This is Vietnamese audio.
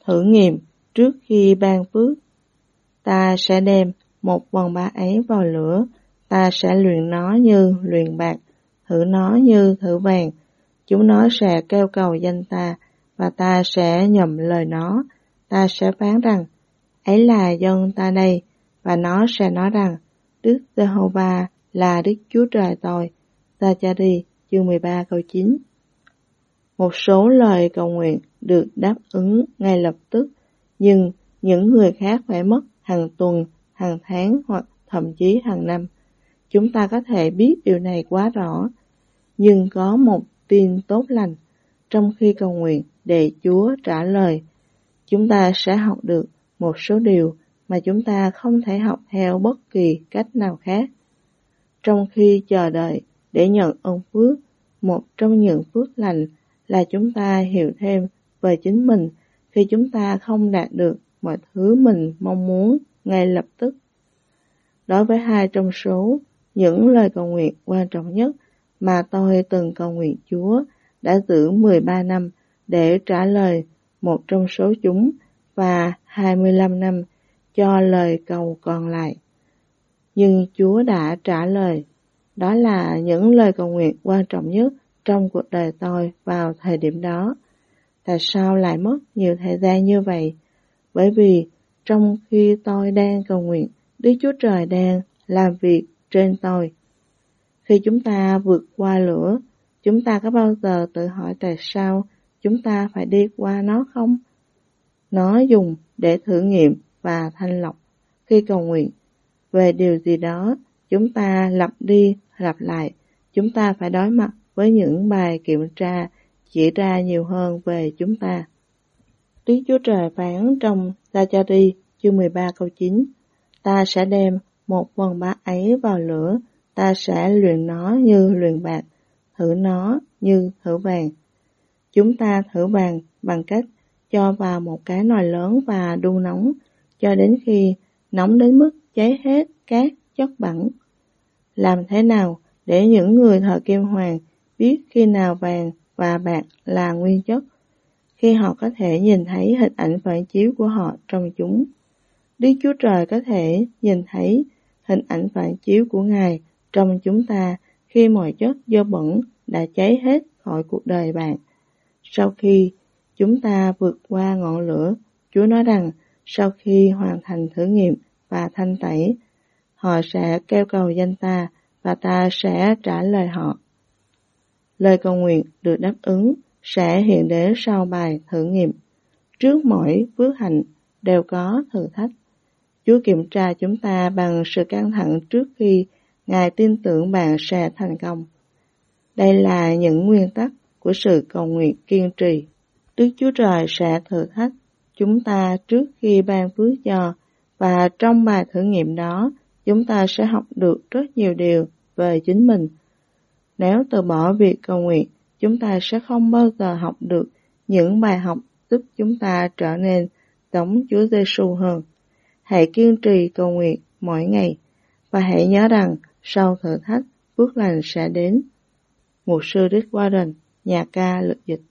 thử nghiệm trước khi ban phước. Ta sẽ đem 1/3 ấy vào lửa, ta sẽ luyện nó như luyện bạc, thử nó như thử vàng. Chúng nó sẽ kêu cầu danh ta, và ta sẽ nhậm lời nó. Ta sẽ phán rằng, ấy là dân ta đây, và nó sẽ nói rằng, Đức Giê-hô-va là Đức Chúa Trời tôi. Ta-cha-ri chương 13 câu 9. Một số lời cầu nguyện được đáp ứng ngay lập tức, nhưng những người khác phải mất hàng tuần, hàng tháng hoặc thậm chí hàng năm. Chúng ta có thể biết điều này quá rõ, nhưng có một tin tốt lành. Trong khi cầu nguyện để Chúa trả lời, chúng ta sẽ học được một số điều mà chúng ta không thể học theo bất kỳ cách nào khác. Trong khi chờ đợi để nhận ơn phước, một trong những phước lành là chúng ta hiểu thêm về chính mình khi chúng ta không đạt được mọi thứ mình mong muốn ngay lập tức. Đối với 2 trong số những lời cầu nguyện quan trọng nhất mà tôi từng cầu nguyện Chúa đã giữ 13 năm để trả lời một trong số chúng và 25 năm cho lời cầu còn lại. Nhưng Chúa đã trả lời. Đó là những lời cầu nguyện quan trọng nhất trong cuộc đời tôi vào thời điểm đó. Tại sao lại mất nhiều thời gian như vậy? Bởi vì trong khi tôi đang cầu nguyện, Đức Chúa Trời đang làm việc trên tôi. Khi chúng ta vượt qua lửa, chúng ta có bao giờ tự hỏi tại sao chúng ta phải đi qua nó không? Nó dùng để thử nghiệm và thanh lọc. Khi cầu nguyện về điều gì đó, chúng ta lặp đi lặp lại. Chúng ta phải đối mặt với những bài kiểm tra chỉ ra nhiều hơn về chúng ta. Đức Chúa Trời phán trong Ta-cha-ri chương 13 câu 9, ta sẽ đem 1/3 ấy vào lửa, ta sẽ luyện nó như luyện bạc, thử nó như thử vàng. Chúng ta thử vàng bằng cách cho vào một cái nồi lớn và đun nóng, cho đến khi nóng đến mức cháy hết các chất bẩn. Làm thế nào để những người thợ kim hoàn biết khi nào vàng và bạc là nguyên chất? Khi họ có thể nhìn thấy hình ảnh phản chiếu của họ trong chúng. Đức Chúa Trời có thể nhìn thấy hình ảnh phản chiếu của Ngài trong chúng ta khi mọi chất dơ bẩn đã cháy hết khỏi cuộc đời bạn. Sau khi chúng ta vượt qua ngọn lửa, Chúa nói rằng sau khi hoàn thành thử nghiệm và thanh tẩy, họ sẽ kêu cầu danh ta và ta sẽ trả lời họ. Lời cầu nguyện được đáp ứng sẽ hiện đến sau bài thử nghiệm. Trước mỗi phước hạnh đều có thử thách. Chúa kiểm tra chúng ta bằng sự căng thẳng trước khi Ngài tin tưởng bạn sẽ thành công. Đây là những nguyên tắc của sự cầu nguyện kiên trì. Đức Chúa Trời sẽ thử thách chúng ta trước khi ban phước cho, và trong bài thử nghiệm đó, chúng ta sẽ học được rất nhiều điều về chính mình. Nếu từ bỏ việc cầu nguyện, chúng ta sẽ không bao giờ học được những bài học giúp chúng ta trở nên giống Chúa Giêsu hơn. Hãy kiên trì cầu nguyện mỗi ngày, và hãy nhớ rằng sau thử thách, phước lành sẽ đến. Mục sư Rick Warren, nhà ca lực dịch.